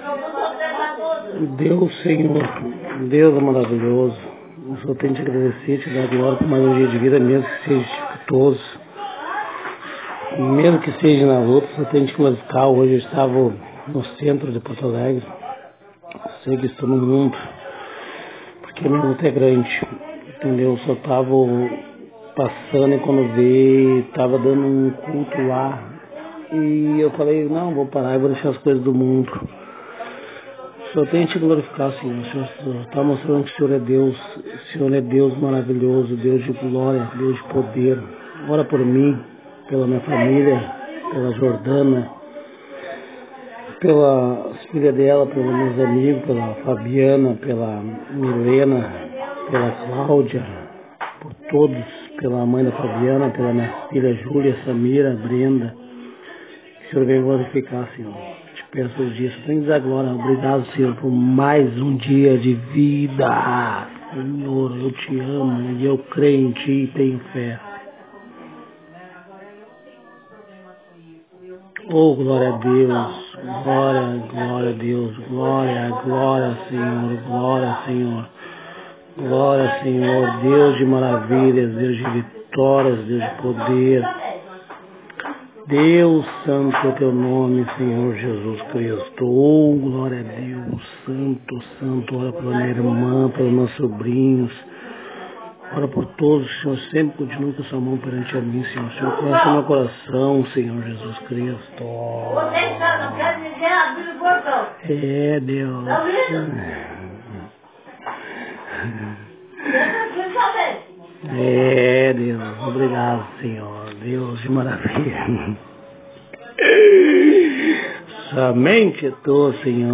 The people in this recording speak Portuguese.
Deus, Senhor, Deus é maravilhoso. Eu só tenho que te agradecer, te dar glória por mais um dia de vida, mesmo que seja dificultoso, mesmo que seja na luta, só tenho que te glorificar. Hoje eu estava no centro de Porto Alegre, sei que estou no mundo, porque a minha luta é grande, entendeu? Eu só estava passando e quando vi, estava dando um culto lá, e eu falei, não, vou parar e vou deixar as coisas do mundo. Só tenho que te glorificar, Senhor. O Senhor está mostrando que o Senhor é Deus maravilhoso, Deus de glória, Deus de poder. Ora por mim, pela minha família, pela Jordana, pelas filhas dela, pelos meus amigos, pela Fabiana, pela Milena, pela Cláudia, por todos, pela mãe da Fabiana, pela minha filha Júlia, Samira, Brenda. Que o Senhor venha glorificar, Senhor. Te peço disso. Tenho que dar glória. Obrigado, Senhor, por mais um dia de vida. Senhor, eu te amo e eu creio em Ti e tenho fé. Oh, glória a Deus. Glória a Deus. Glória, Senhor. Glória, Senhor. Glória, Senhor. Deus de maravilhas, Deus de vitórias, Deus de poder. Deus santo é teu nome, Senhor Jesus Cristo. Oh, glória a Deus, santo, santo. Ora pela minha irmã, pelos meus sobrinhos. Ora por todos, Senhor. Sempre continua com a sua mão perante a mim, Senhor. Senhor, conhece o meu coração, Senhor Jesus Cristo. É, Deus. É, Deus. Obrigado, Senhor. Deus de maravilha. Somente Tu, Senhor.